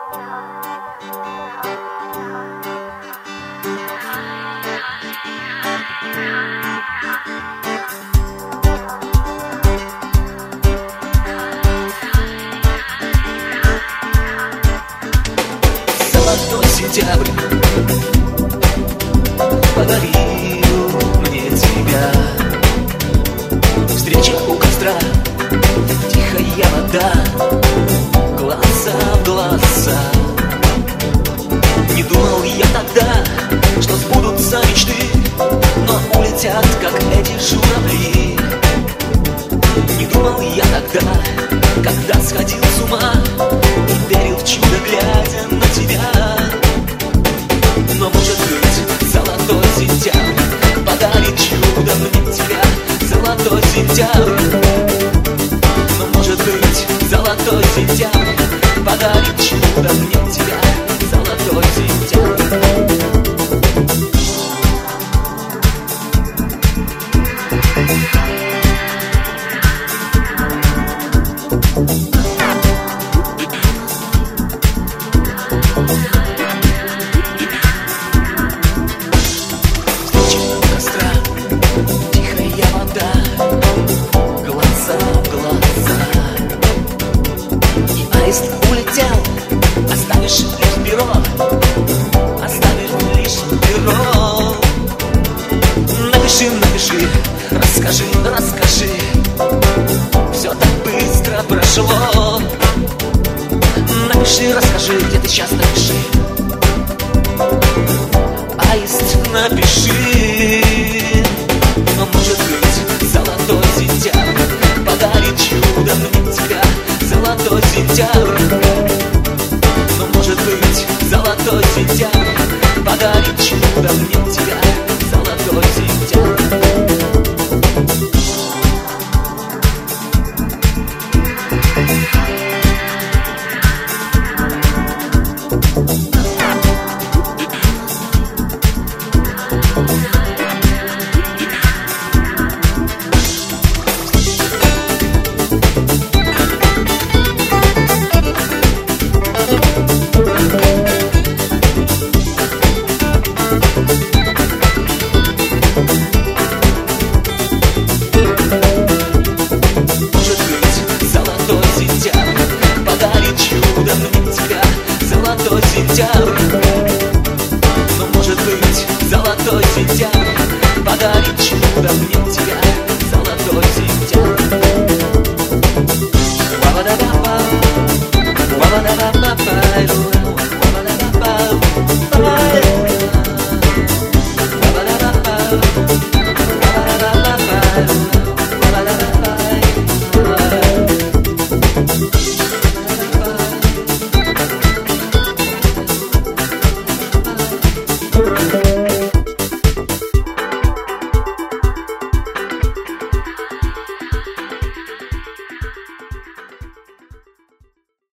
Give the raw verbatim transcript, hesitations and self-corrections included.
Золотой сентябрь подарил мне тебя. Встреча у костра, тихая вода, глаза в глаза. Не думал я тогда, что сбудутся мечты, но улетят, как эти журавли. Не думал я тогда, когда сходил с ума и верил в чудо, глядя на тебя. Но может быть, золотой сентябрь подарит чудо мне тебя. Золотой сентябрь. Но может быть, золотой сентябрь подарит чудо мне тебя. Золотой сентябрь. Улетел, оставишь лишь перо, оставишь лишь перо. Напиши, напиши, расскажи, расскажи, все так быстро прошло. Напиши, расскажи, где ты сейчас, напиши. Аист, напиши. Но может быть, золотой сентябрь подарит чудо мне тебя. Золотой сентябрь. Но может быть, золотой сентябрь подарит чудо мне тебя. Золотой сентябрь. Золотой сентябрь. Но может быть, золотой сентябрь подарит чудо мне тебя. Золотой сентябрь.